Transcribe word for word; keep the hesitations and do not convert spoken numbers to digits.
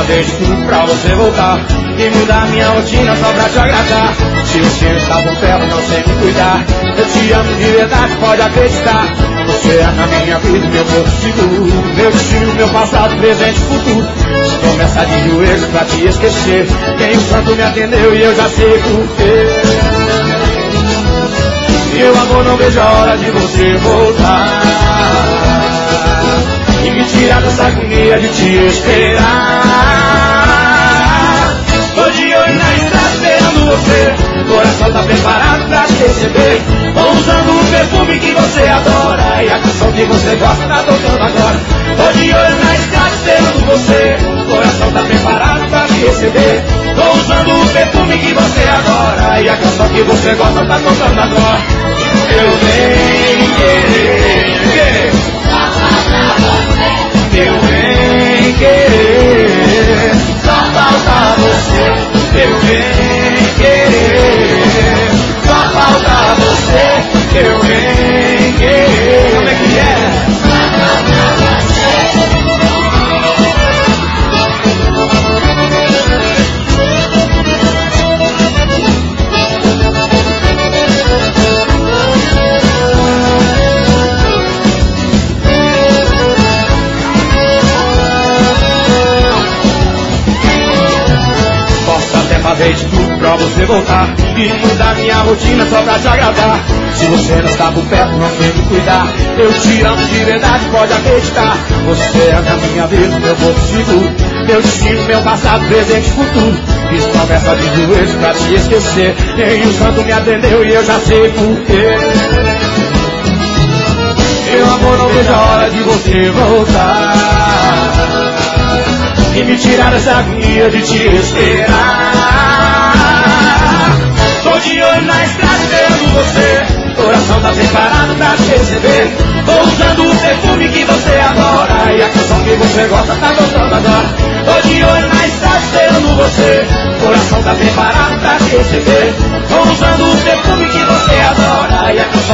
fazer de tudo pra você voltar e mudar minha rotina só pra te agradar. Se você não tá por perto, não sei me cuidar. Eu te amo de verdade, pode acreditar. Você é na minha vida, meu porto seguro, meu destino, meu passado, presente e futuro. Se começa de joelhos pra te esquecer, quem o santo me atendeu e eu já sei porquê. Meu amor, não vejo a hora de você voltar e me tirar dessa agonia de te esperar. Tô de olho na estrada esperando você, coração tá preparado pra te receber. Tô usando o perfume que você adora e a canção que você gosta tá tocando agora. Tô de olho na estrada esperando você, coração tá preparado pra te receber. Tô usando o perfume que você adora e a canção que você gosta tá tocando agora. Eu bem querer, eu bem querer, só falta você. Eu bem querer, só falta você. Eu bem querer, como é que é? Fazer de tudo pra você voltar e mudar minha rotina só pra te agradar. Se você não está por perto, não tem que cuidar. Eu te amo de verdade, pode acreditar. Você é na minha vida, meu porto seguro, meu destino, meu passado, presente e futuro. Fiz promessa de joelhos pra te esquecer, nem o santo me atendeu e eu já sei porquê. Meu amor, não vejo a hora de você voltar e me tirar dessa agonia de te esperar. Tô de olho na estrada esperando você, coração tá preparado pra te receber. Tô usando o perfume que você adora e a canção que você gosta tá gostando agora. Tô de olho na estrada esperando você, coração tá preparado pra te receber. Tô usando o perfume que você adora e a canção